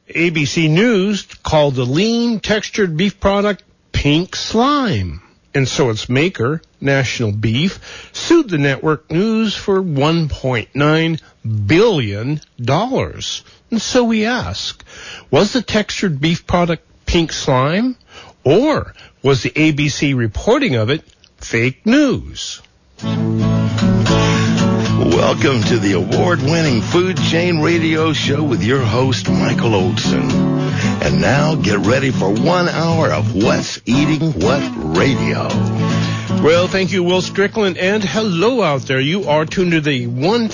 ABC News called the lean textured beef product pink slime. And so its maker, National Beef, sued the network news for $1.9 billion. And so we ask, was the textured beef product pink slime? Or was the ABC reporting of it fake news? Welcome to the award-winning Food Chain Radio Show with your host, Michael Olson. And now get ready for 1 hour of What's Eating What Radio. Well, thank you, Will Strickland, and hello out there. You are tuned to the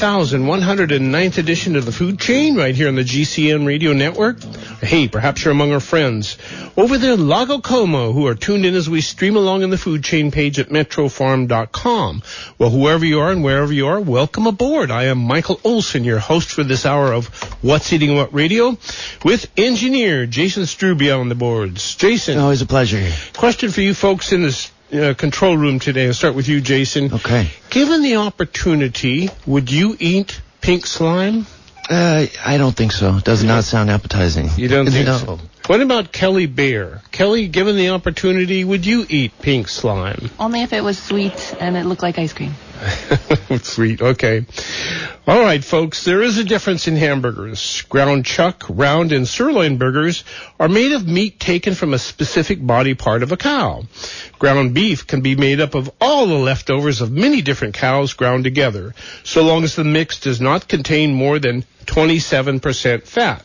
1109th edition of the Food Chain right here on the GCN Radio Network. Hey, perhaps you're among our friends over there in Lago Como who are tuned in as we stream along in the Food Chain page at metrofarm.com. Well, whoever you are and wherever you are, welcome aboard. I am Michael Olson, your host for this hour of What's Eating What Radio, with engineer Jason Struby on the boards. Jason. Always a pleasure. Question for you folks in this control room today. I'll start with you, Jason. Okay. Given the opportunity, would you eat pink slime? I don't think so. It does not sound appetizing. You don't think no. so? What about Kelly Bear? Kelly, given the opportunity, would you eat pink slime? Only if it was sweet and it looked like ice cream. Sweet, okay. All right, folks, there is a difference in hamburgers. Ground chuck, round, and sirloin burgers are made of meat taken from a specific body part of a cow. Ground beef can be made up of all the leftovers of many different cows ground together, so long as the mix does not contain more than 27% fat.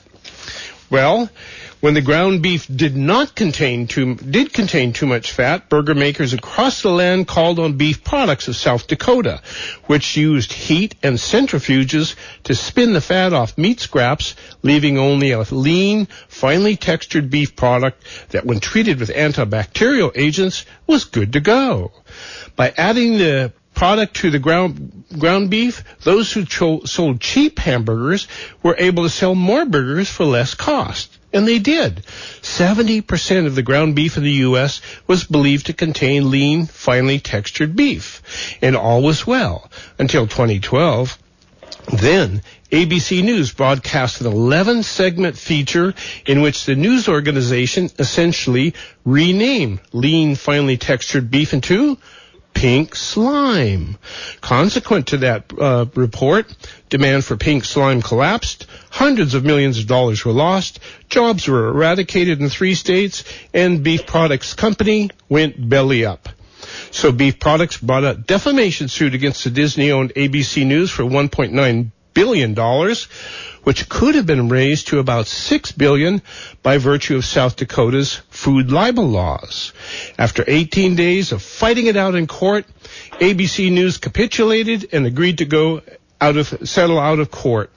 Well, when the ground beef did contain too much fat, burger makers across the land called on Beef Products of South Dakota, which used heat and centrifuges to spin the fat off meat scraps, leaving only a lean, finely textured beef product that, when treated with antibacterial agents, was good to go. By adding the product to the ground beef, those who sold cheap hamburgers were able to sell more burgers for less cost. And they did. 70% of the ground beef in the U.S. was believed to contain lean, finely textured beef. And all was well until 2012. Then, ABC News broadcast an 11-segment feature in which the news organization essentially renamed lean, finely textured beef into pink slime. Consequent to that report, demand for pink slime collapsed, hundreds of millions of dollars were lost, jobs were eradicated in 3 states, and Beef Products Company went belly up. So Beef Products brought a defamation suit against the Disney-owned ABC News for $1.9 billion, which could have been raised to about $6 billion by virtue of South Dakota's food libel laws. After 18 days of fighting it out in court, ABC News capitulated and agreed to settle out of court.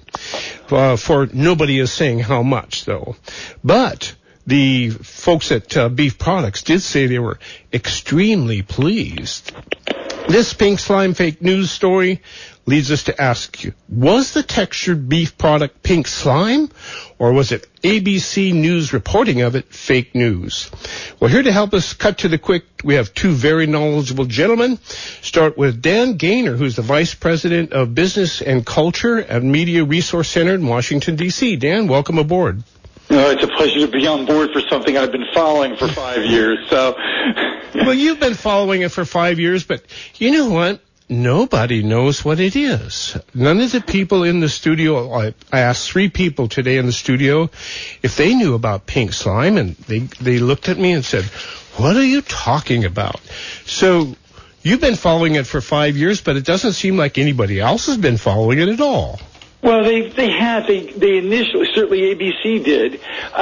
For nobody is saying how much, though. But the folks at Beef Products did say they were extremely pleased. This pink slime fake news story leads us to ask you, was the textured beef product pink slime, or was it ABC News reporting of it fake news? Well, here to help us cut to the quick, we have 2 very knowledgeable gentlemen. Start with Dan Gaynor, who's the Vice President of Business and Culture at Media Resource Center in Washington, D.C. Dan, welcome aboard. It's a pleasure to be on board for something I've been following for 5 years. So, well, you've been following it for 5 years, but you know what? Nobody knows what it is. None of the people in the studio, I asked 3 people today in the studio if they knew about pink slime, and they looked at me and said, what are you talking about? So you've been following it for 5 years, but it doesn't seem like anybody else has been following it at all. Well, they initially, certainly ABC did.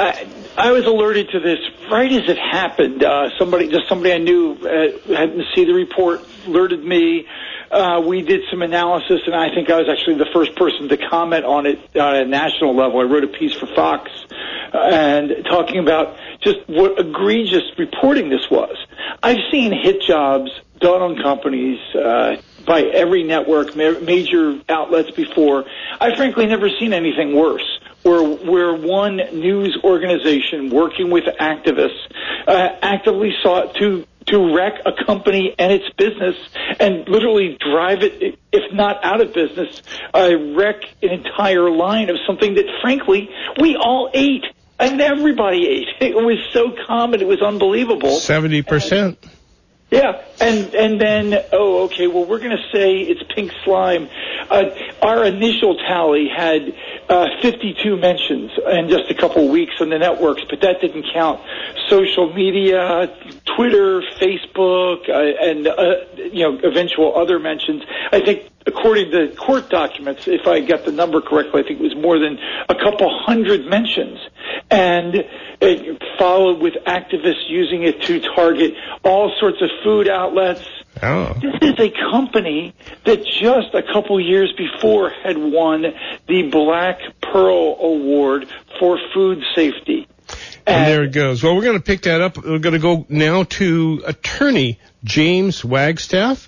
I was alerted to this right as it happened. Somebody I knew happened to see the report, alerted me. We did some analysis, and I think I was actually the first person to comment on it at a national level. I wrote a piece for Fox and talking about just what egregious reporting this was. I've seen hit jobs done on companies by every network, major outlets before. I've frankly never seen anything worse, where one news organization working with activists actively sought to wreck a company and its business and literally drive it, if not out of business, wreck an entire line of something that, frankly, we all ate. And everybody ate. It was so common. It was unbelievable. 70%. Yeah, and then, okay, well, we're going to say it's pink slime. Our initial tally had 52 mentions in just a couple of weeks on the networks, but that didn't count social media, Twitter, Facebook, and eventual other mentions. I think, according to court documents, if I got the number correctly, I think it was more than a couple hundred mentions. And it followed with activists using it to target all sorts of food outlets. Oh. This is a company that just a couple years before had won the Black Pearl Award for food safety. And there it goes. Well, we're going to pick that up. We're going to go now to attorney James Wagstaff,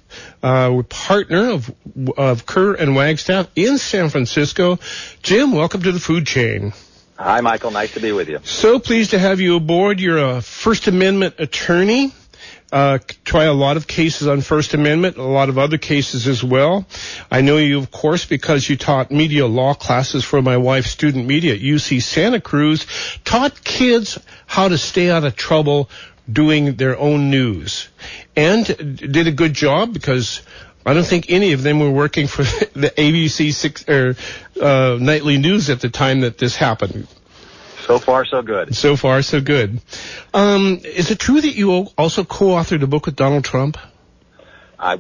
partner of Kerr and Wagstaff in San Francisco. Jim, welcome to the Food Chain. Hi, Michael. Nice to be with you. So pleased to have you aboard. You're a First Amendment attorney. Try a lot of cases on First Amendment, a lot of other cases as well. I know you, of course, because you taught media law classes for my wife's student media at UC Santa Cruz, taught kids how to stay out of trouble doing their own news, and did a good job because I don't think any of them were working for the ABC nightly news at the time that this happened. So far, so good. So far, so good. Is it true that you also co-authored a book with Donald Trump? I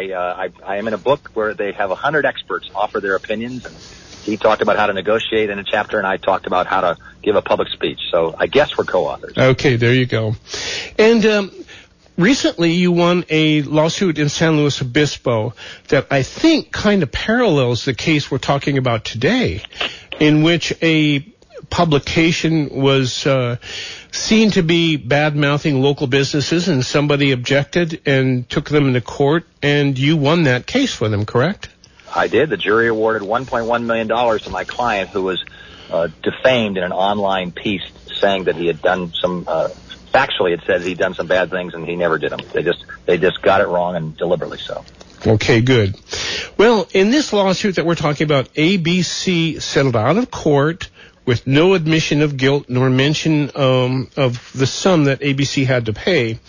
am in a book where they have 100 experts offer their opinions. And he talked about how to negotiate in a chapter, and I talked about how to give a public speech. So I guess we're co-authors. Okay, there you go. And recently you won a lawsuit in San Luis Obispo that I think kind of parallels the case we're talking about today, in which a publication was seen to be bad-mouthing local businesses, and somebody objected and took them into court, and you won that case for them, correct? I did. The jury awarded $1.1 million to my client, who was defamed in an online piece saying that he had done some, factually it said he'd done some bad things and he never did them. They just got it wrong, and deliberately so. Okay, good. Well, in this lawsuit that we're talking about, ABC settled out of court with no admission of guilt nor mention of the sum that ABC had to pay.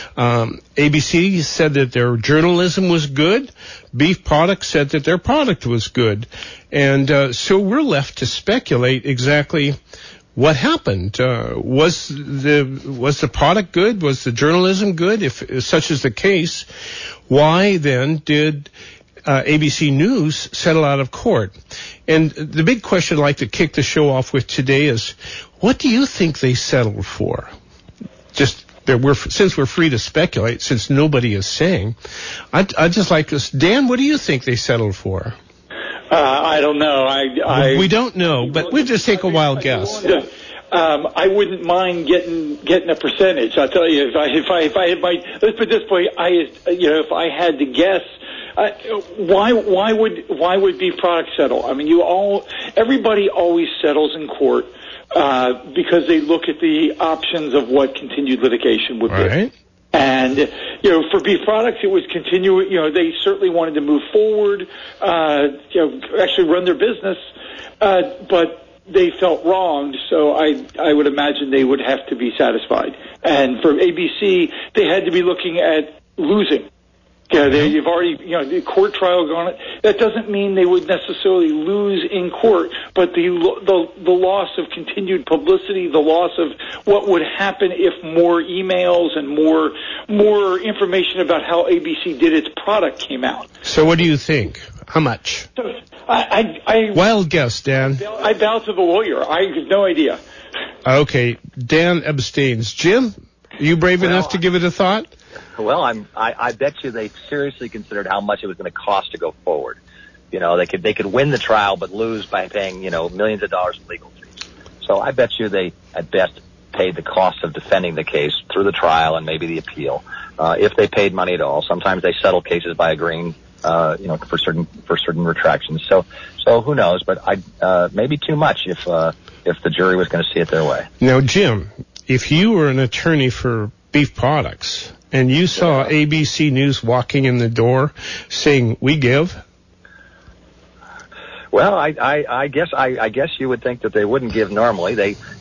ABC said that their journalism was good. Beef Products said that their product was good. And so we're left to speculate exactly what happened. Was the product good? Was the journalism good? If such is the case, why then did ABC News settle out of court? And the big question I'd like to kick the show off with today is, what do you think they settled for? Since we're free to speculate, since nobody is saying, I'd just like to, Dan, what do you think they settled for? I don't know. We don't know, but we'll just take a wild guess. I wouldn't mind getting a percentage. I'll tell you, if I had my, let's put it this way, if I had to guess, why would Beef Products settle? I mean, everybody always settles in court because they look at the options of what continued litigation would be. Right. And for Beef Products, it was continue. They certainly wanted to move forward, actually run their business, but they felt wronged. So I would imagine they would have to be satisfied. And for ABC, they had to be looking at losing. You've already, the court trial gone. That doesn't mean they would necessarily lose in court, but the loss of continued publicity, the loss of what would happen if more emails and more information about how ABC did its product came out. So what do you think? How much? So I wild guess, Dan. I bow to the lawyer. I have no idea. Okay, Dan abstains. Jim, are you brave enough to give it a thought? Well, I bet you they seriously considered how much it was going to cost to go forward. They could win the trial but lose by paying, millions of dollars in legal fees. So I bet you they, at best, paid the cost of defending the case through the trial and maybe the appeal, if they paid money at all. Sometimes they settle cases by agreeing, for certain retractions. So who knows? But maybe too much if the jury was going to see it their way. Now, Jim, if you were an attorney for Beef Products and you saw ABC News walking in the door saying, "We give," well, I guess you would think that they wouldn't give normally.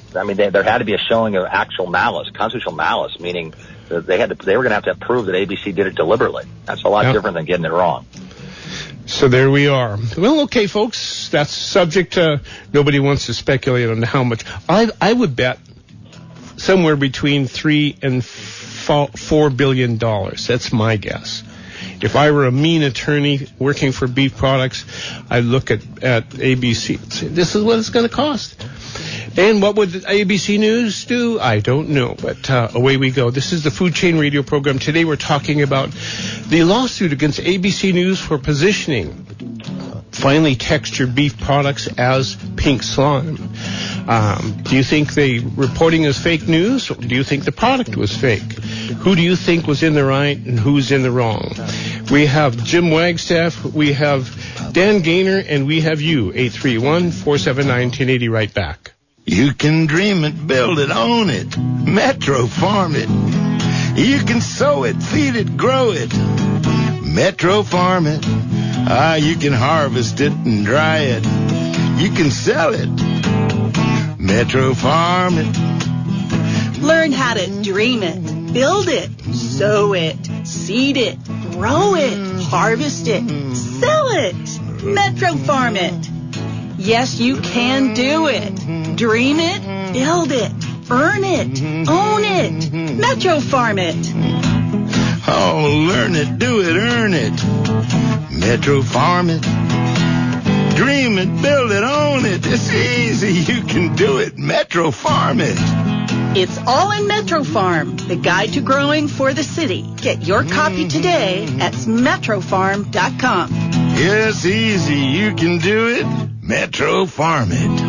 I mean, there had to be a showing of actual malice, constitutional malice, meaning that they were going to have prove that ABC did it deliberately. That's a lot different than getting it wrong. So there we are. Well, okay, folks, that's subject. Nobody wants to speculate on how much. I would bet somewhere between $3 and $4 billion. That's my guess. If I were a mean attorney working for beef products, I'd look at ABC and say, this is what it's going to cost. And what would ABC News do? I don't know, but away we go. This is the Food Chain Radio program. Today we're talking about the lawsuit against ABC News for positioning finely textured beef products as pink slime. Do you think the reporting is fake news, or do you think the product was fake? Who do you think was in the right and who's in the wrong? We have Jim Wagstaff, we have Dan Gaynor, and we have you, 831-479-1080, right back. You can dream it, build it, own it. Metro Farm it. You can sow it, feed it, grow it. Metro Farm it. You can harvest it and dry it. You can sell it. Metro Farm it. Learn how to dream it, build it, sow it, seed it, grow it, harvest it, sell it. Metro Farm it. Yes, you can do it. Dream it, build it, earn it, own it. Metro Farm it. Oh, learn it, do it, earn it. Metro Farm it. Dream it, build it, own it. It's easy. You can do it. Metro Farm it. It's all in Metro Farm, the guide to growing for the city. Get your copy today at metrofarm.com. Yes, easy. You can do it. Metro Farm it.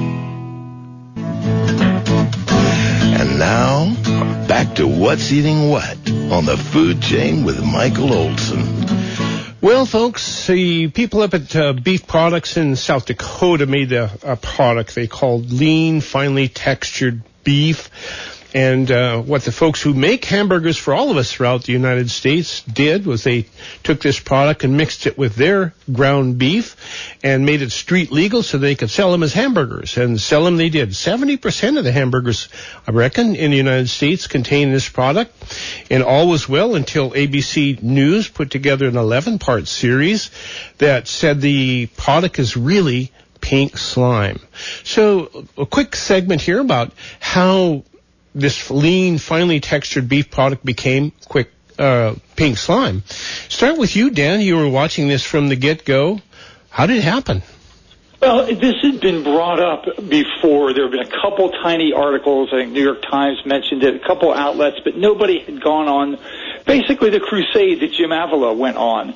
And now, back to What's Eating What on the Food Chain with Michael Olson. Well, folks, the people up at Beef Products in South Dakota made a product they called lean, finely textured beef. And what the folks who make hamburgers for all of us throughout the United States did was they took this product and mixed it with their ground beef and made it street legal so they could sell them as hamburgers. And sell them they did. 70% of the hamburgers, I reckon, in the United States contain this product. And all was well until ABC News put together an 11-part series that said the product is really pink slime. So a quick segment here about how this lean, finely textured beef product became pink slime. Start with you, Dan. You were watching this from the get-go. How did it happen? Well, this had been brought up before. There have been a couple tiny articles. I think New York Times mentioned it, a couple outlets, but nobody had gone on basically the crusade that Jim Avila went on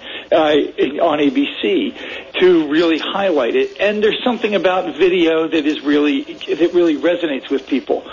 ABC to really highlight it. And there's something about video that really resonates with people.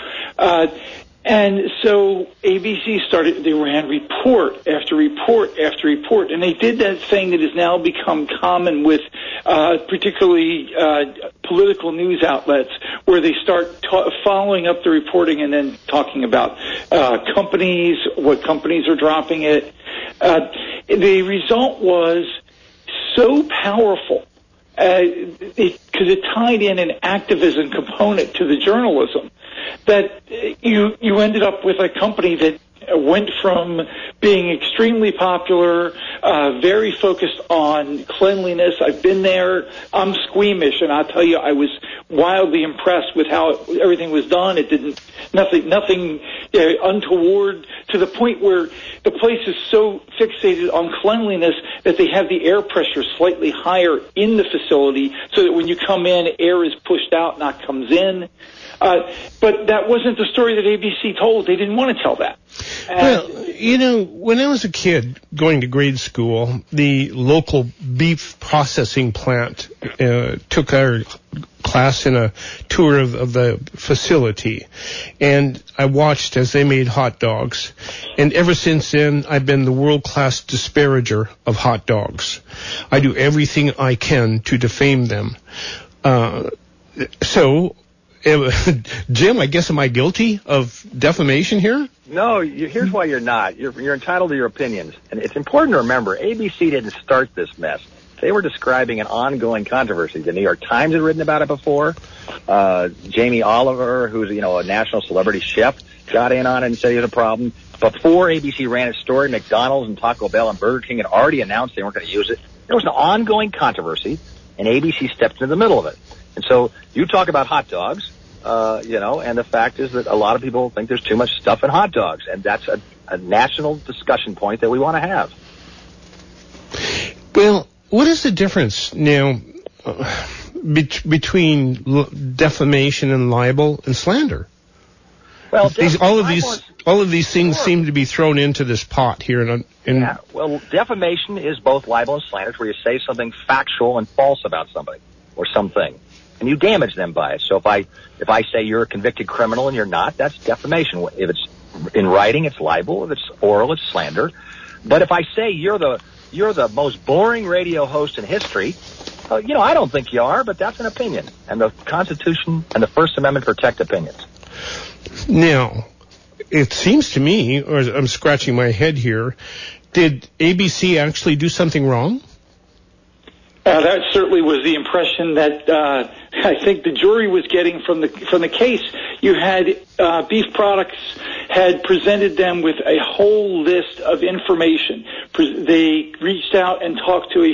And so ABC they ran report after report after report, and they did that thing that has now become common with particularly political news outlets, where they start following up the reporting and then talking about companies, what companies are dropping it. The result was so powerful because it tied in an activism component to the journalism, that you ended up with a company that went from being extremely popular, very focused on cleanliness. I've been there. I'm squeamish, and I'll tell you, I was wildly impressed with how everything was done. It nothing untoward, to the point where the place is so fixated on cleanliness that they have the air pressure slightly higher in the facility so that when you come in, air is pushed out, not comes in. But that wasn't the story that ABC told. They didn't want to tell that. Well, when I was a kid going to grade school, the local beef processing plant took our class in a tour of the facility, and I watched as they made hot dogs. And ever since then, I've been the world-class disparager of hot dogs. I do everything I can to defame them. Jim, I guess, am I guilty of defamation here? No, here's why you're not. You're entitled to your opinions. And it's important to remember, ABC didn't start this mess. They were describing an ongoing controversy. The New York Times had written about it before. Jamie Oliver, who's, a national celebrity chef, got in on it and said he had a problem. Before ABC ran its story, McDonald's and Taco Bell and Burger King had already announced they weren't going to use it. There was an ongoing controversy, and ABC stepped into the middle of it. And so you talk about hot dogs, and the fact is that a lot of people think there's too much stuff in hot dogs, and that's a national discussion point that we want to have. Well, what is the difference now between defamation and libel and slander? Well, all of these things seem to be thrown into this pot here. Yeah. Well, defamation is both libel and slander, where you say something factual and false about somebody or something, and you damage them by it. So if I say you're a convicted criminal and you're not, that's defamation. If it's in writing, it's libel. If it's oral, it's slander. But if I say you're the most boring radio host in history, I don't think you are, but that's an opinion, and the Constitution and the First Amendment protect opinions. Now, it seems to me, or I'm scratching my head here, did ABC actually do something wrong? That certainly was the impression that I think the jury was getting from the case. You had Beef Products had presented them with a whole list of information. They reached out and talked to a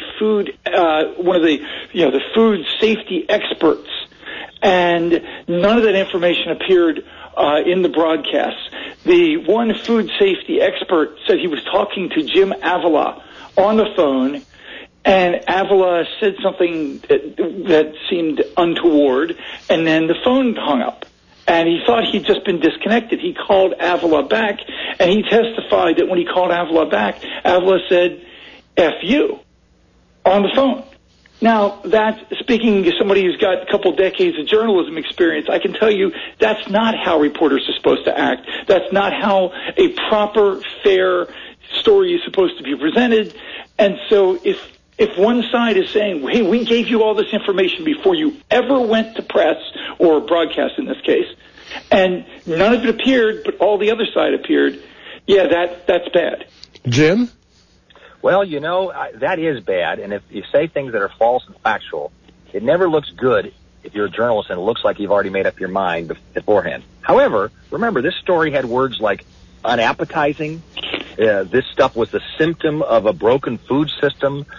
one of the food safety experts, and none of that information appeared in the broadcast. The one food safety expert said he was talking to Jim Avila on the phone, and Avila said something that seemed untoward, and then the phone hung up. And he thought he'd just been disconnected. He called Avila back, and he testified that when he called Avila back, Avila said, F you, on the phone. Now, speaking to somebody who's got a couple decades of journalism experience, I can tell you that's not how reporters are supposed to act. That's not how a proper, fair story is supposed to be presented. And so if one side is saying, hey, we gave you all this information before you ever went to press or broadcast in this case, and none of it appeared, but all the other side appeared, that's bad. Jim? Well, that is bad, and if you say things that are false and factual, it never looks good if you're a journalist and it looks like you've already made up your mind beforehand. However, remember, this story had words like unappetizing. This stuff was the symptom of a broken food system.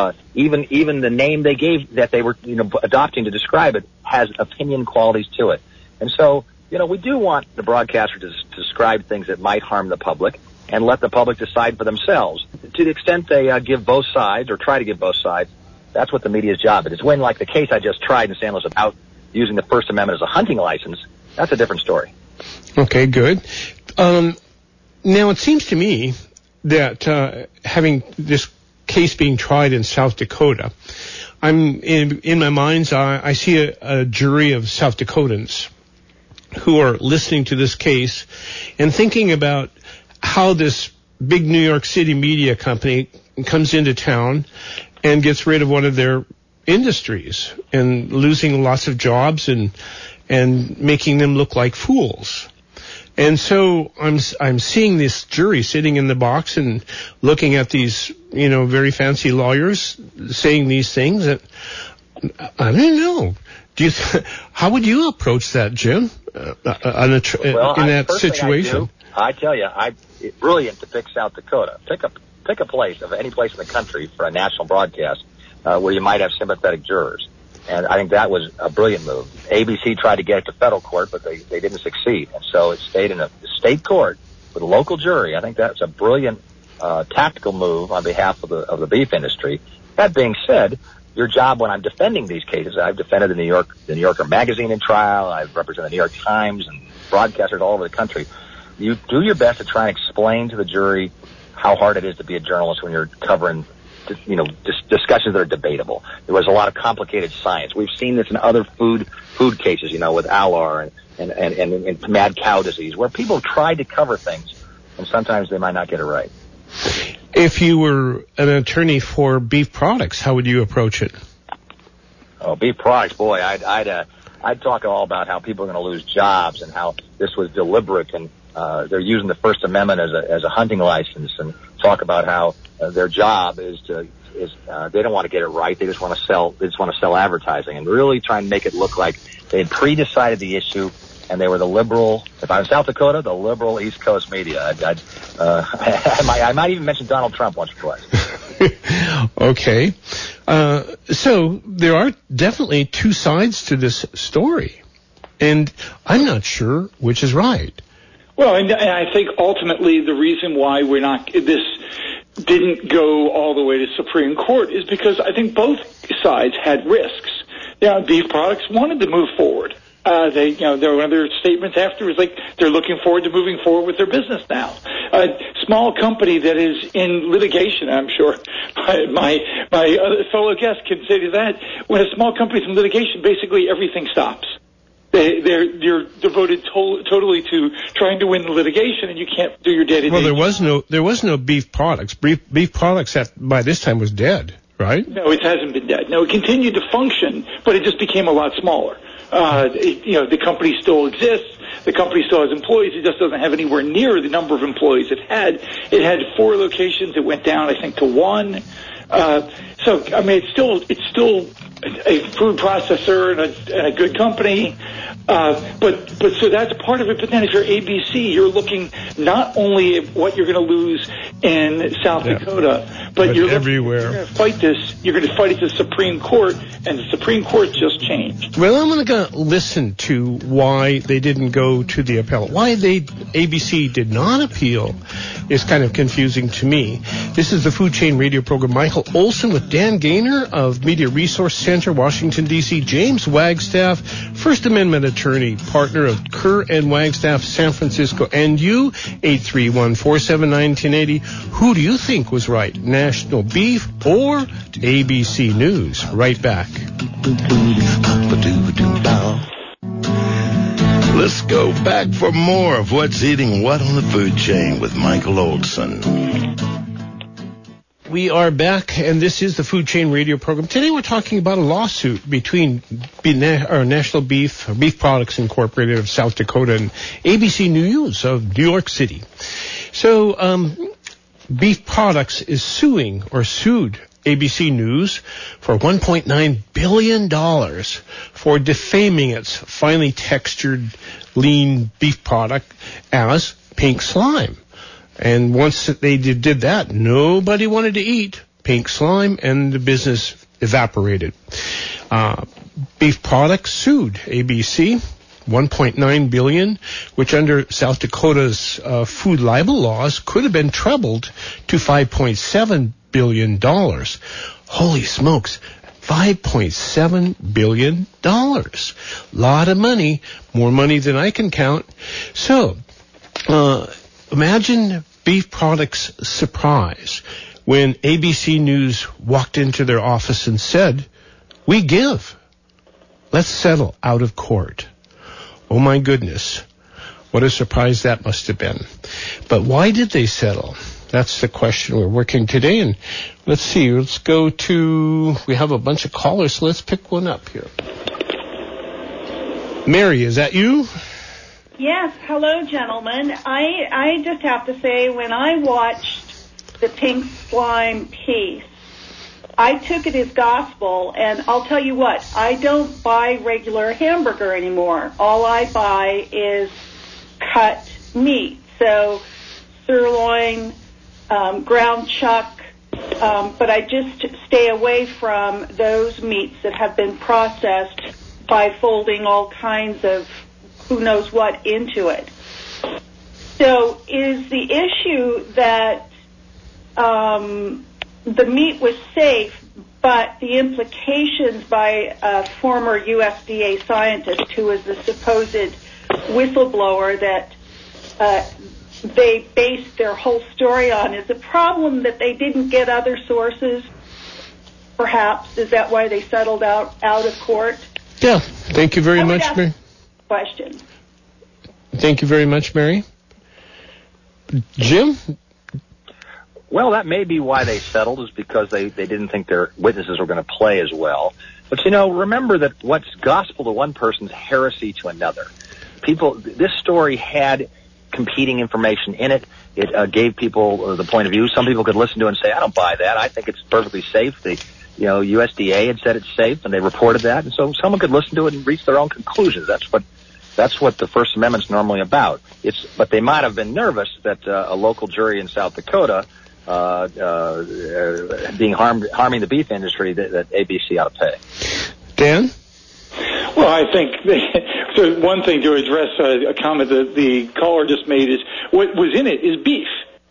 Even the name they gave that they were adopting to describe it has opinion qualities to it. And so, we do want the broadcaster to describe things that might harm the public and let the public decide for themselves. To the extent they give both sides or try to give both sides, that's what the media's job is. It's when, like the case I just tried in San Luis about using the First Amendment as a hunting license, that's a different story. Okay, good. Now, it seems to me that having this case being tried in South Dakota, I'm in my mind's eye, I see a jury of South Dakotans who are listening to this case and thinking about how this big New York City media company comes into town and gets rid of one of their industries and losing lots of jobs and making them look like fools. And so I'm seeing this jury sitting in the box and looking at these, very fancy lawyers saying these things. And I don't know. How would you approach that, Jim? In that situation? I tell you, it's brilliant to pick South Dakota. Pick a place of any place in the country for a national broadcast where you might have sympathetic jurors. And I think that was a brilliant move. ABC tried to get it to federal court, but they didn't succeed. And so it stayed in a state court with a local jury. I think that's a brilliant tactical move on behalf of the beef industry. That being said, your job when I'm defending these cases, I've defended the New Yorker magazine in trial. I've represented the New York Times and broadcasters all over the country. You do your best to try and explain to the jury how hard it is to be a journalist when you're covering discussions that are debatable. There was a lot of complicated science. We've seen this in other food cases, with Alar and mad cow disease, where people tried to cover things, and sometimes they might not get it right. If you were an attorney for Beef Products, how would you approach it? Oh, Beef Products, boy, I'd talk all about how people are going to lose jobs and how this was deliberate and they're using the First Amendment as a hunting license, and talk about how their job is to is they don't want to get it right. They just want to sell. They just want to sell advertising and really try and make it look like they had pre-decided the issue, and they were the liberal. If I'm South Dakota, the liberal East Coast media. I might even mention Donald Trump once or twice. Okay, so there are definitely two sides to this story, and I'm not sure which is right. Well, and I think ultimately the reason why this didn't go all the way to Supreme Court is because I think both sides had risks. Beef products wanted to move forward. One of their statements afterwards, like they're looking forward to moving forward with their business now. A small company that is in litigation, I'm sure my other fellow guest can say to that. When a small company's in litigation, basically everything stops. You're devoted totally to trying to win the litigation, and you can't do your day-to-day. Well, there was no beef products. Beef products by this time was dead, right? No, it hasn't been dead. No, it continued to function, but it just became a lot smaller. The company still exists. The company still has employees. It just doesn't have anywhere near the number of employees it had. It had 4 locations. It went down, I think, to 1. It's still a food processor and a good company. But so that's part of it. But then if you're ABC, you're looking not only at what you're going to lose in South Dakota, but you're everywhere. You're going to fight this. You're going to fight it to the Supreme Court, and the Supreme Court just changed. Well, I'm going to listen to why they didn't go to the appellate. Why ABC did not appeal is kind of confusing to me. This is the Food Chain Radio program. Michael Olson with Dan Gaynor of Media Resource Center, Washington, D.C., James Wagstaff, First Amendment attorney, partner of Kerr and Wagstaff, San Francisco, and you, 831-479-1080. Who do you think was right, National Beef or ABC News? Right back. Let's go back for more of What's Eating What on the Food Chain with Michael Olson. We are back, and this is the Food Chain Radio program. Today we're talking about a lawsuit between National Beef Products Incorporated of South Dakota and ABC News of New York City. So Beef Products is sued ABC News for $1.9 billion for defaming its finely textured lean beef product as pink slime. And once they did that, nobody wanted to eat pink slime, and the business evaporated. Beef Products sued ABC, $1.9 billion, which under South Dakota's food libel laws could have been trebled to $5.7 billion. Holy smokes, $5.7 billion. Lot of money, more money than I can count. So, imagine Beef Products' surprise when ABC News walked into their office and said, "We give. Let's settle out of court." Oh my goodness. What a surprise that must have been. But why did they settle? That's the question we're working today. And let's see, we have a bunch of callers, so let's pick one up here. Mary, is that you? Yes, hello, gentlemen. I just have to say, when I watched the pink slime piece, I took it as gospel, and I'll tell you what, I don't buy regular hamburger anymore. All I buy is cut meat, so sirloin, ground chuck, but I just stay away from those meats that have been processed by folding all kinds of who knows what into it. So is the issue that the meat was safe, but the implications by a former USDA scientist who was the supposed whistleblower that they based their whole story on, is the problem that they didn't get other sources? Perhaps is that why they settled out of court? Yeah. Thank you very much, Mary. Question. Thank you very much, Mary. Jim? Well, that may be why they settled, is because they didn't think their witnesses were going to play as well. But, remember that what's gospel to one person's heresy to another. This story had competing information in it. It gave people the point of view. Some people could listen to it and say, I don't buy that. I think it's perfectly safe. The USDA had said it's safe, and they reported that. And so someone could listen to it and reach their own conclusions. That's what the First Amendment's normally about. But they might have been nervous that a local jury in South Dakota harming the beef industry that ABC ought to pay. Dan? Well, I think so. One thing to address a comment that the caller just made is what was in it is beef.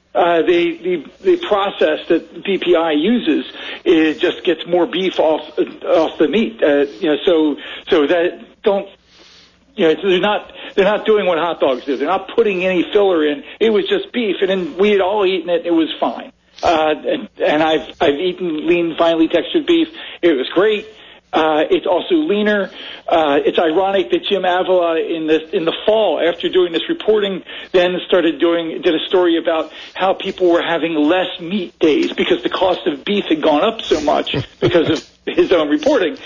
The process that BPI uses just gets more beef off the meat. So that don't. They're not doing what hot dogs do. They're not putting any filler in. It was just beef, and then we had all eaten it. It was fine. And I've eaten lean, finely textured beef. It was great. It's also leaner. It's ironic that Jim Avila in the fall, after doing this reporting, then did a story about how people were having less meat days because the cost of beef had gone up so much because of his own reporting.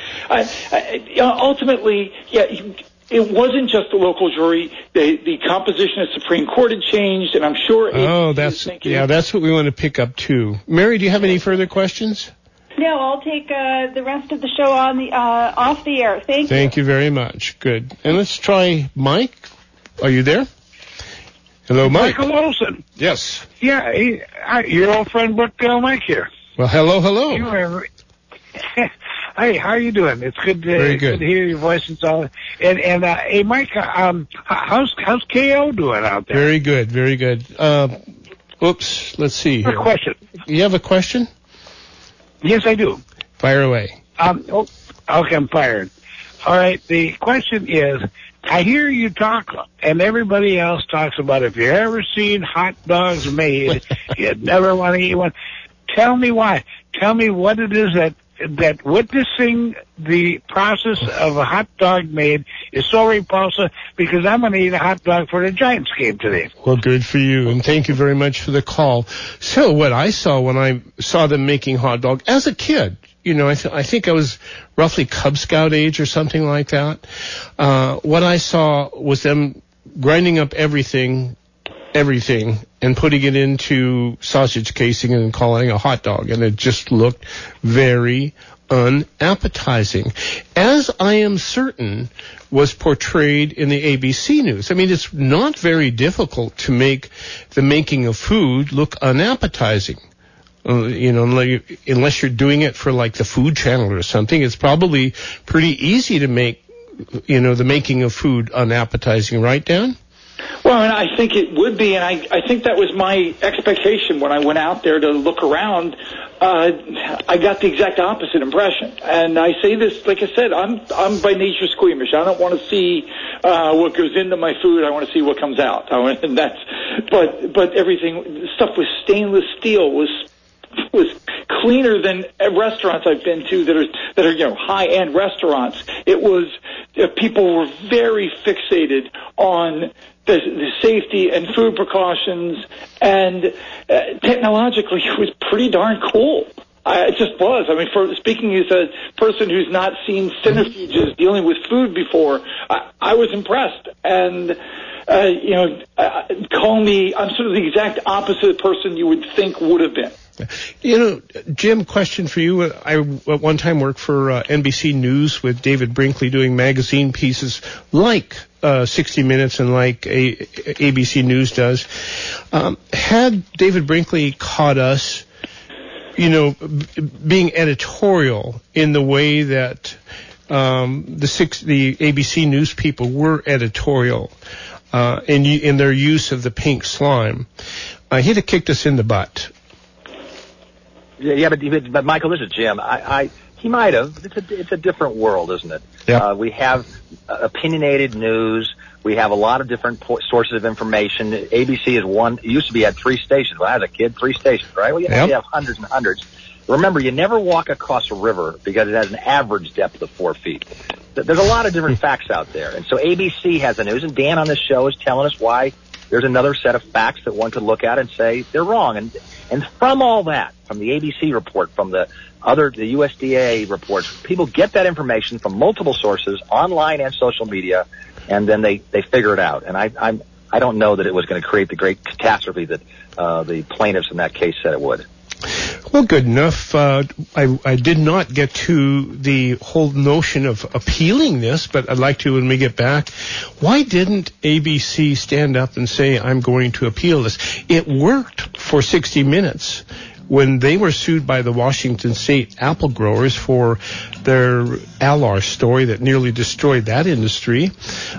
Ultimately, it wasn't just the local jury. The composition of the Supreme Court had changed, and I'm sure. That's what we want to pick up too. Mary, do you have any further questions? No, I'll take the rest of the show on the off the air. Thank you. Thank you very much. Good. And let's try Mike. Are you there? Hello, Mike. Michael Olson. Yes. Yeah, your old friend Mike here. Well, hello. Hey, how are you doing? It's good to hear your voice and so on. And hey, Mike, how's KO doing out there? Very good, very good. Oops, let's see here. A question. You have a question? Yes, I do. Fire away. Okay, I'm fired. All right, the question is, I hear you talk, and everybody else talks about if you've ever seen hot dogs made, you'd never want to eat one. Tell me why. Tell me what it is that witnessing the process of a hot dog made is so repulsive, because I'm going to eat a hot dog for the Giants game today. Well, good for you, and thank you very much for the call. So what I saw when I saw them making hot dog as a kid, I think I was roughly Cub Scout age or something like that. What I saw was them grinding up everything, and putting it into sausage casing and calling it a hot dog. And it just looked very unappetizing, as I am certain was portrayed in the ABC News. I mean, it's not very difficult to make the making of food look unappetizing. Unless you're doing it for like the Food Channel or something, it's probably pretty easy to make, the making of food unappetizing, right, Dan? Well, and I think it would be, and I think that was my expectation when I went out there to look around. I got the exact opposite impression, and I say this, like I said, I'm by nature squeamish. I don't want to see what goes into my food. I want to see what comes out. But everything, stuff with stainless steel was cleaner than restaurants I've been to that are high-end restaurants. It was people were very fixated on the safety and food precautions, and technologically it was pretty darn cool. It just was. I mean, speaking as a person who's not seen centrifuges dealing with food before, I was impressed. And call me, I'm sort of the exact opposite person you would think would have been. Jim, question for you. I at one time worked for NBC News with David Brinkley doing magazine pieces like 60 Minutes and like ABC News does. Had David Brinkley caught us, being editorial in the way that the ABC News people were editorial in their use of the pink slime, he'd have kicked us in the butt. Yeah, but Michael, this is Jim. He might have. It's a different world, isn't it? Yeah. We have opinionated news. We have a lot of different sources of information. ABC is one. It used to be had 3 stations. When I was a kid, 3 stations, right? Well, you have hundreds and hundreds. Remember, you never walk across a river because it has an average depth of 4 feet. There's a lot of different facts out there. And so ABC has the news, and Dan on this show is telling us why there's another set of facts that one could look at and say they're wrong. And from all that, from the ABC report, from the USDA reports, people get that information from multiple sources, online and social media, and then they figure it out. And I don't know that it was going to create the great catastrophe that the plaintiffs in that case said it would. Well, good enough. I did not get to the whole notion of appealing this, but I'd like to when we get back. Why didn't ABC stand up and say, I'm going to appeal this? It worked for 60 Minutes when they were sued by the Washington State apple growers for their Alar story that nearly destroyed that industry.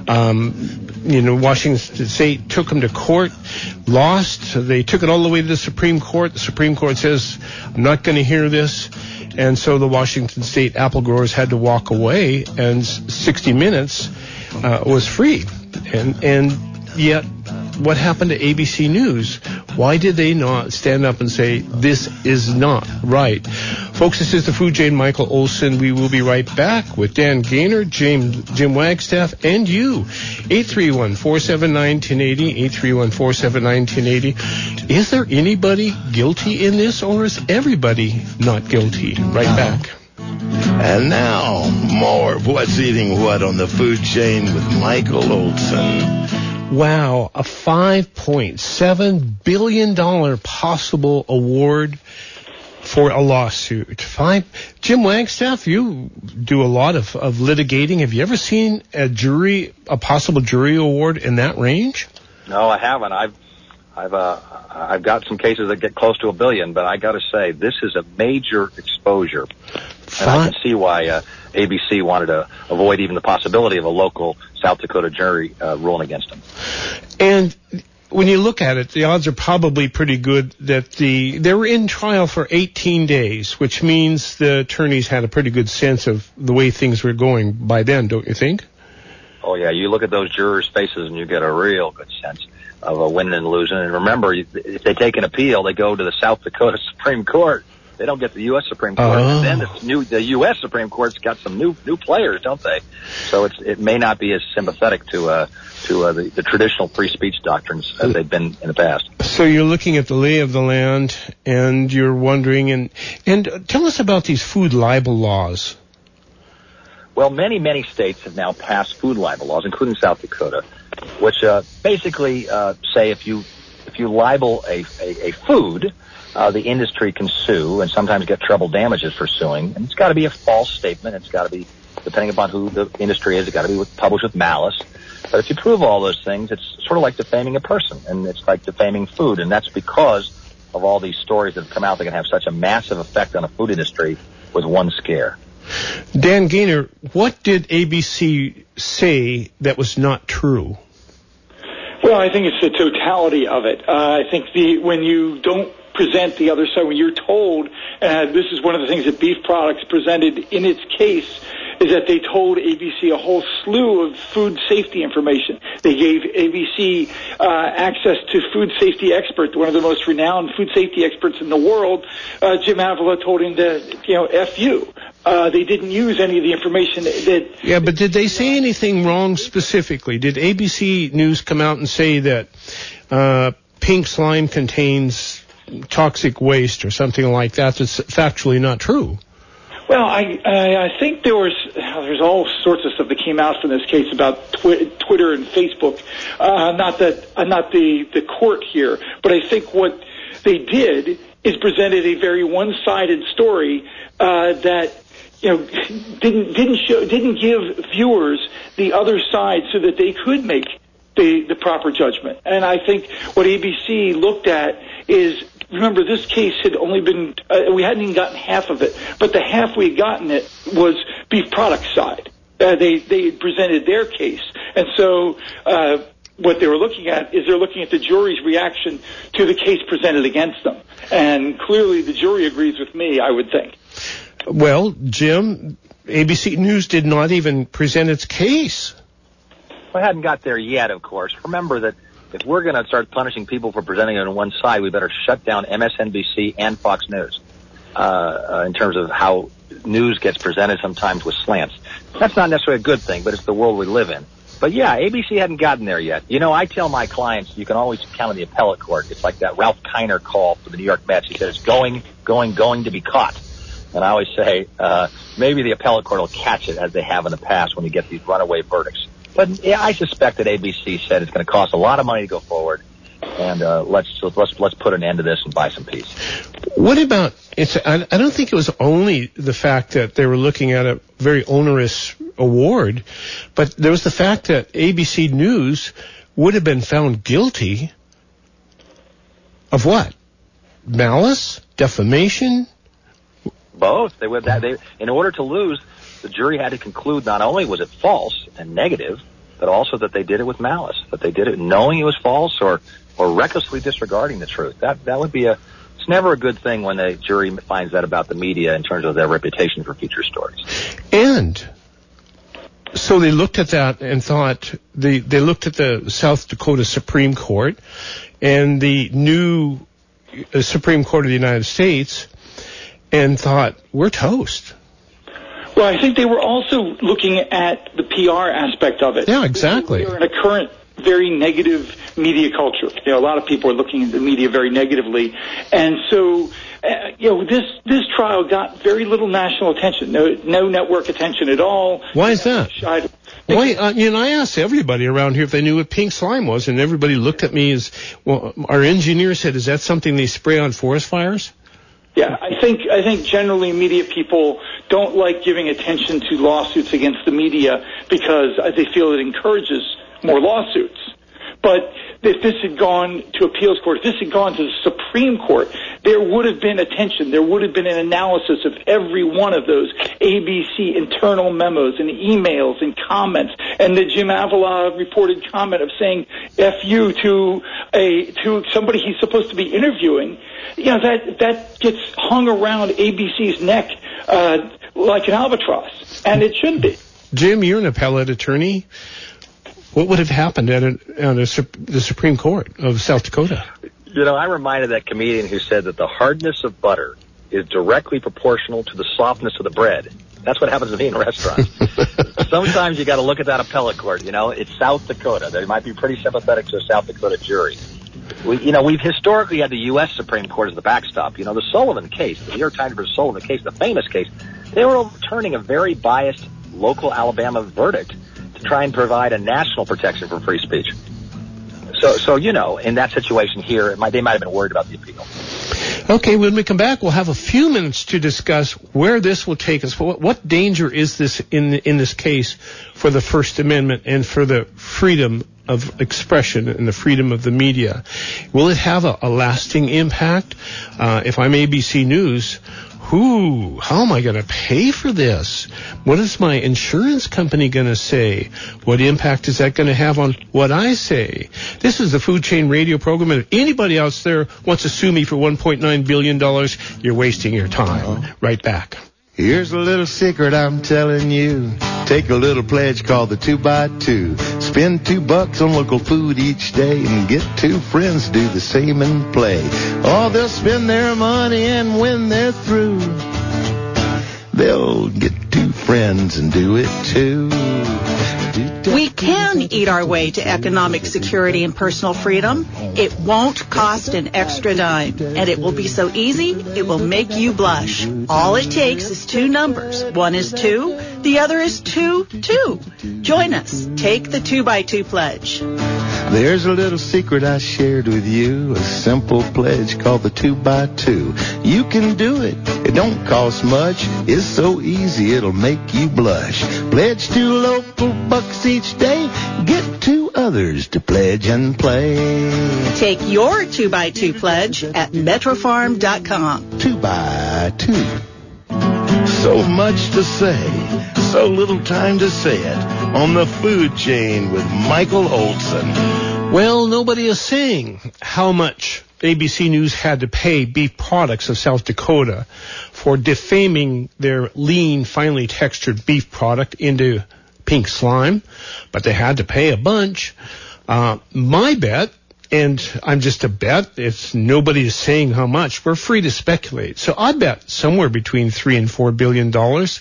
Washington State took them to court, lost. They took it all the way to the Supreme Court. The Supreme Court says, I'm not going to hear this. And so the Washington State apple growers had to walk away, and 60 Minutes was free. And yet, what happened to ABC News? Why did they not stand up and say, this is not right? Folks, this is the Food Jane Michael Olson. We will be right back with Dan Gaynor, Jim Wagstaff, and you. 831-479-1080, 831-479-1080. Is there anybody guilty in this, or is everybody not guilty? Right back. And now, more of What's Eating What on the Food Chain with Michael Olson. Wow, a $5.7 billion possible award for a lawsuit. Jim Wagstaff, you do a lot of litigating. Have you ever seen a possible jury award in that range? No, I haven't. I've got some cases that get close to $1 billion, but I got to say, this is a major exposure. And I can see why ABC wanted to avoid even the possibility of a local South Dakota jury ruling against them. And when you look at it, the odds are probably pretty good that they were in trial for 18 days, which means the attorneys had a pretty good sense of the way things were going by then, don't you think? Oh, yeah. You look at those jurors' faces and you get a real good sense of a winning and losing. And remember, if they take an appeal, they go to the South Dakota Supreme Court. They don't get the U.S. Supreme Court. And then the U.S. Supreme Court's got some new players, don't they? So it may not be as sympathetic to the traditional free speech doctrines as they've been in the past. So you're looking at the lay of the land, and you're wondering, and tell us about these food libel laws. Well, many states have now passed food libel laws, including South Dakota, which basically say if you libel a food, the industry can sue and sometimes get treble damages for suing. And it's got to be a false statement. It's got to be, depending upon who the industry is, it's got to be published with malice. But if you prove all those things, it's sort of like defaming a person, and it's like defaming food. And that's because of all these stories that have come out that can have such a massive effect on the food industry with one scare. Dan Gaynor, what did ABC say that was not true? Well, I think it's the totality of it. I think when you don't present the other side, when you're told, this is one of the things that Beef Products presented in its case, is that they told ABC a whole slew of food safety information. They gave ABC access to food safety experts, one of the most renowned food safety experts in the world. Jim Avila told him to, F you. They didn't use any of the information that... Yeah, but did they say anything wrong specifically? Did ABC News come out and say that pink slime contains toxic waste or something like that that's factually not true? Well, I think there's all sorts of stuff that came out from this case about Twitter and Facebook. Not the court here, but I think what they did is presented a very one-sided story that didn't give viewers the other side so that they could make the proper judgment. And I think what ABC looked at is, remember, this case had only been, we hadn't even gotten half of it, but the half we had gotten it was Beef Products side. They presented their case. And so what they were looking at is they're looking at the jury's reaction to the case presented against them. And clearly the jury agrees with me, I would think. Well, Jim, ABC News did not even present its case. Well, I hadn't got there yet, of course. Remember that if we're going to start punishing people for presenting it on one side, we better shut down MSNBC and Fox News in terms of how news gets presented sometimes with slants. That's not necessarily a good thing, but it's the world we live in. But, yeah, ABC hadn't gotten there yet. I tell my clients you can always count on the appellate court. It's like that Ralph Kiner call for the New York Mets. He said it's going to be caught. And I always say maybe the appellate court will catch it as they have in the past when you get these runaway verdicts. But yeah, I suspect that ABC said it's going to cost a lot of money to go forward, and let's put an end to this and buy some peace. What about I don't think it was only the fact that they were looking at a very onerous award, but there was the fact that ABC News would have been found guilty of what? Malice? Defamation? Both. They would that. In order to lose, the jury had to conclude not only was it false and negative, but also that they did it with malice, that they did it knowing it was false or recklessly disregarding the truth. That would be it's never a good thing when the jury finds that about the media in terms of their reputation for future stories. And so they looked at that and thought, they looked at the South Dakota Supreme Court and the new Supreme Court of the United States and thought, we're toast. Well, I think they were also looking at the PR aspect of it. Yeah, exactly. We're in a current very negative media culture. A lot of people are looking at the media very negatively. And so, this trial got very little national attention, no network attention at all. Why is that? Why? I asked everybody around here if they knew what pink slime was, and everybody looked at me as, well, our engineer said, is that something they spray on forest fires? Yeah, I think generally media people don't like giving attention to lawsuits against the media because they feel it encourages more lawsuits. But if this had gone to appeals court, if this had gone to the Supreme Court, there would have been attention. There would have been an analysis of every one of those ABC internal memos and emails and comments, and the Jim Avila reported comment of saying "F you" to somebody he's supposed to be interviewing. That gets hung around ABC's neck like an albatross, and it shouldn't be. Jim, you're an appellate attorney. What would have happened at the Supreme Court of South Dakota? I'm reminded of that comedian who said that the hardness of butter is directly proportional to the softness of the bread. That's what happens to me in restaurants. Sometimes you got to look at that appellate court. It's South Dakota. They might be pretty sympathetic to a South Dakota jury. We've historically had the U.S. Supreme Court as the backstop. The Sullivan case, the New York Times versus Sullivan case, the famous case, they were overturning a very biased local Alabama verdict to try and provide a national protection for free speech. So in that situation here, they might have been worried about the appeal. Okay, when we come back, we'll have a few minutes to discuss where this will take us. What danger is this in this case for the First Amendment and for the freedom of expression and the freedom of the media? Will it have a lasting impact? If I'm ABC News, how am I going to pay for this? What is my insurance company going to say? What impact is that going to have on what I say? This is the Food Chain Radio program, and if anybody out there wants to sue me for $1.9 billion, you're wasting your time. Right back. Here's a little secret I'm telling you. Take a little pledge called the 2x2. Spend $2 on local food each day and get 2 friends to do the same and play. Oh, they'll spend their money, and when they're through, they'll get 2 friends and do it too. We can eat our way to economic security and personal freedom. It won't cost an extra dime, and it will be so easy, it will make you blush. All it takes is 2 numbers. One is 2, the other is 2. Join us. Take the 2x2 pledge. There's a little secret I shared with you, a simple pledge called the 2x2. You can do it. It don't cost much. It's so easy, it'll make you blush. Pledge 2 local bucks each day. Get 2 others to pledge and play. Take your 2x2 pledge at metrofarm.com. 2x2. So much to say, so little time to say it. On the Food Chain with Michael Olson. Well, nobody is saying how much ABC News had to pay Beef Products of South Dakota for defaming their lean, finely textured beef product into pink slime, but they had to pay a bunch. My bet, and I'm just a bet, it's nobody is saying how much. We're free to speculate. So I bet somewhere between $3 and $4 billion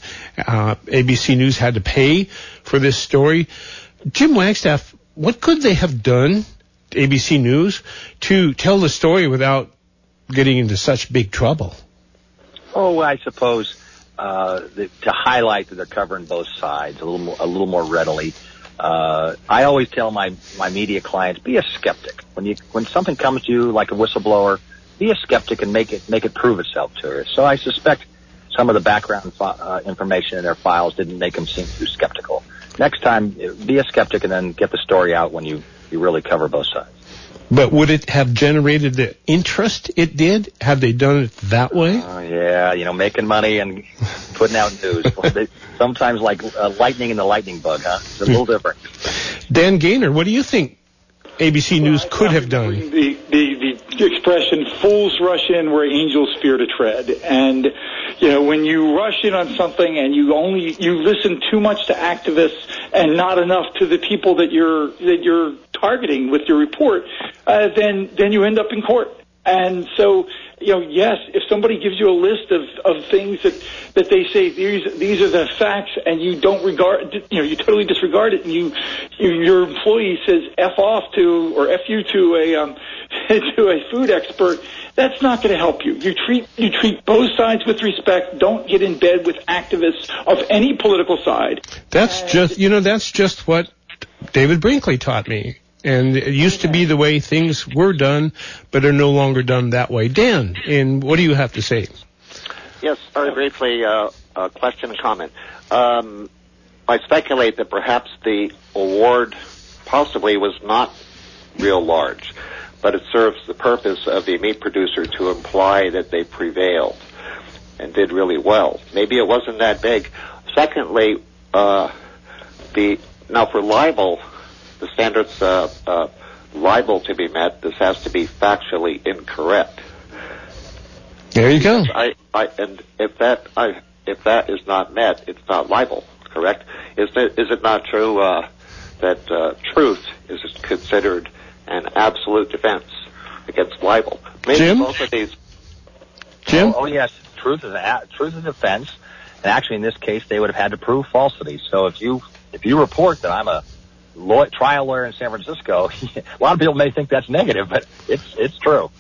ABC News had to pay for this story. Jim Wagstaff, what could they have done, ABC News, to tell the story without getting into such big trouble? Oh, I suppose to highlight that they're covering both sides a little more readily. I always tell my media clients, be a skeptic. When something comes to you like a whistleblower, be a skeptic and make it prove itself to her. So I suspect some of the background information in their files didn't make them seem too skeptical. Next time, be a skeptic and then get the story out when you really cover both sides. But would it have generated the interest it did? Have they done it that way? Oh, yeah, making money and putting out news. Sometimes like lightning in the lightning bug, huh? It's a little different. Dan Gaynor, what do you think ABC News could have done? The expression, fools rush in where angels fear to tread. And, when you rush in on something and you listen too much to activists and not enough to the people that you're targeting with your report, then you end up in court. And so, yes, if somebody gives you a list of things that they say these are the facts, and you don't regard, you totally disregard it, and your employee says F off to or F you to a food expert, that's not going to help you. You treat both sides with respect. Don't get in bed with activists of any political side. That's just what David Brinkley taught me. And it used to be the way things were done, but are no longer done that way. Dan, and what do you have to say? Yes, very briefly, question and comment. I speculate that perhaps the award possibly was not real large, but it serves the purpose of the meat producer to imply that they prevailed and did really well. Maybe it wasn't that big. Secondly, now for libel, the standards liable to be met, this has to be factually incorrect. There you go. And if that is not met, it's not libel, correct? Is it not true that truth is considered an absolute defense against libel? Maybe Jim? Both of these. Jim? Oh yes, truth is a defense, and actually in this case they would have had to prove falsity. So if you report that I'm a trial lawyer in San Francisco, a lot of people may think that's negative, but it's true.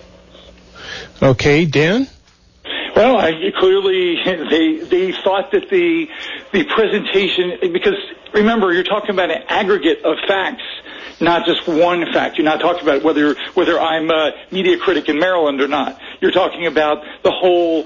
Okay, Dan? Well, clearly they thought that the presentation, because remember, you're talking about an aggregate of facts, not just one fact. You're not talking about whether I'm a media critic in Maryland or not. You're talking about the whole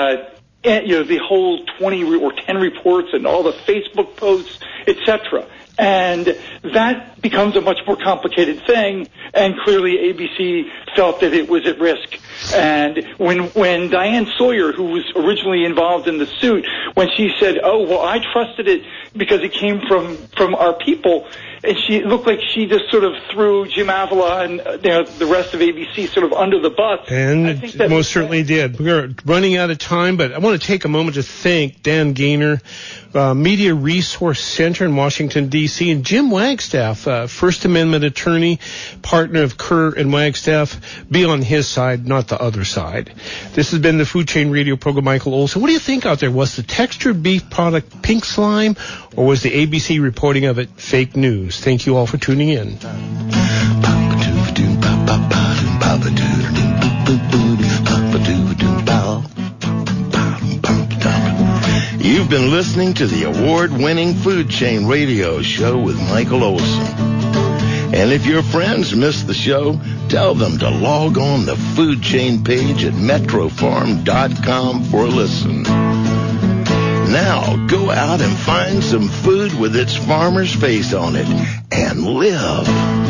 the whole 20 or 10 reports and all the Facebook posts, etc. And that becomes a much more complicated thing, and clearly ABC felt that it was at risk. And when Diane Sawyer, who was originally involved in the suit, when she said, "Oh, well, I trusted it because it came from our people," and it looked like she just sort of threw Jim Avila and the rest of ABC sort of under the bus. And most certainly did. We're running out of time, but I want to take a moment to thank Dan Gaynor, Media Resource Center in Washington, D.C., and Jim Wagstaff, First Amendment attorney, partner of Kerr and Wagstaff. Be on his side, not the other side. This has been the Food Chain Radio program. Michael Olson. What do you think out there? Was the textured beef product pink slime, or was the ABC reporting of it fake news? Thank you all for tuning in. You've been listening to the award-winning Food Chain Radio show with Michael Olson. And if your friends missed the show, tell them to log on the Food Chain page at metrofarm.com for a listen. Now, go out and find some food with its farmer's face on it and live.